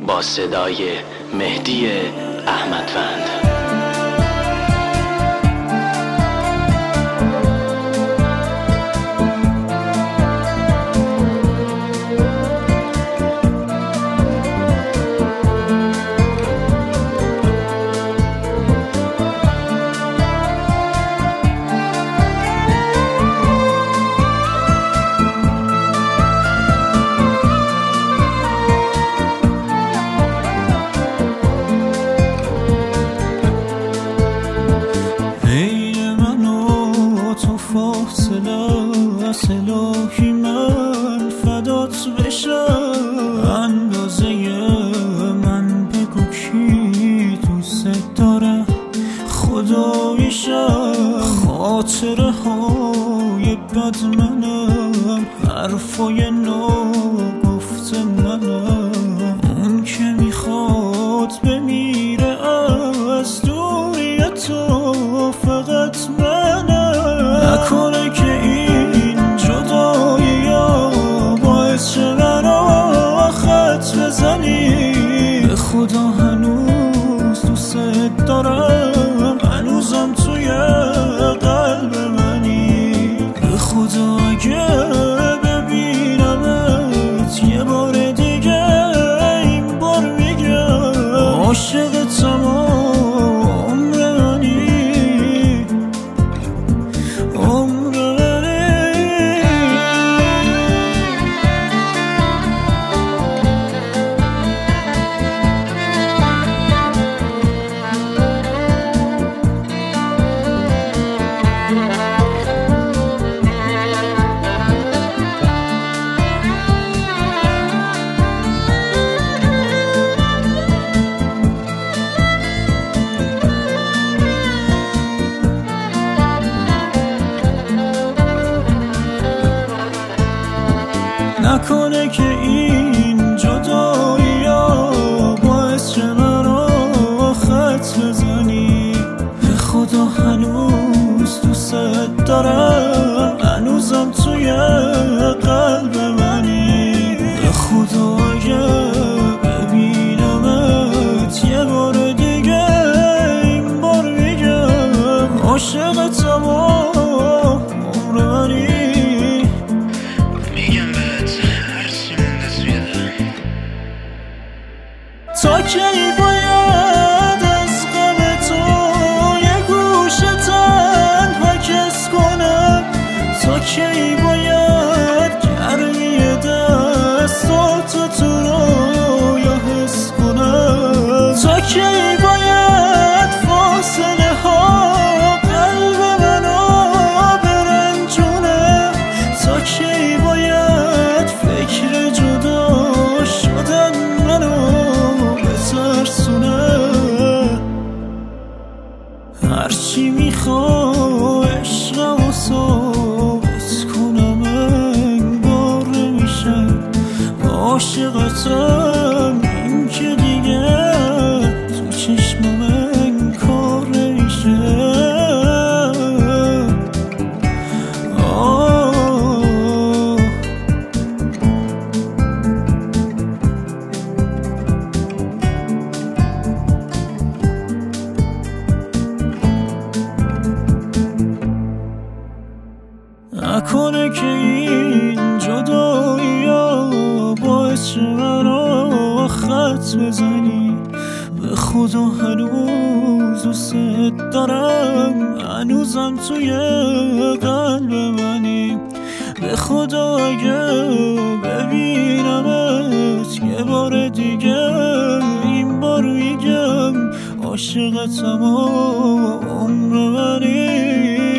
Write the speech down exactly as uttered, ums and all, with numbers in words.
با صدای مهدی احمدوند. الهی من فدات بشم، اندازه من بگو کی دوست داره خدایشم. خاطره های بد منم، حرفای نو گفت منم، اون که میخواد بمیره از دوری تو فقط منم. نکنه که این جدایی ها باعث شه منو خط بزنی. به خدا هنوز دوست دارم، هنوزم توی قلب منی. به خدا اگه ببینمت یه بار دیگه این بار میگم عاشق تمام نکنه که این جدایی ها باعث شه منو خط بزنی. به خدا هنوز دوست دارم، هنوزم توی قلب منی. به خدا اگه ببینمت یه بار دیگه این بار میگم عاشق تمام عمر منی. تا کی باید از غم تو یه گوشه تنها کس کنم؟ تا کی باید گرمی دستاتو تو رویا حس کنم؟ تا کی باید فاصله ها قلب منو برنجونه؟ تا کی باید فکر جدا شدن منو هرچی میخوا عشقم و ثابت کنم انگار نمیشه عاشقتم. این که دیگه تو چشمم انکار نمیشه. نکنه که این جدایی ها باعث شه منو خط بزنی. به خدا هنوز دوست دارم، هنوزم توی قلب منی. به خدا اگه ببینمت یه بار دیگه این بار میگم عاشق تمام عمر منی.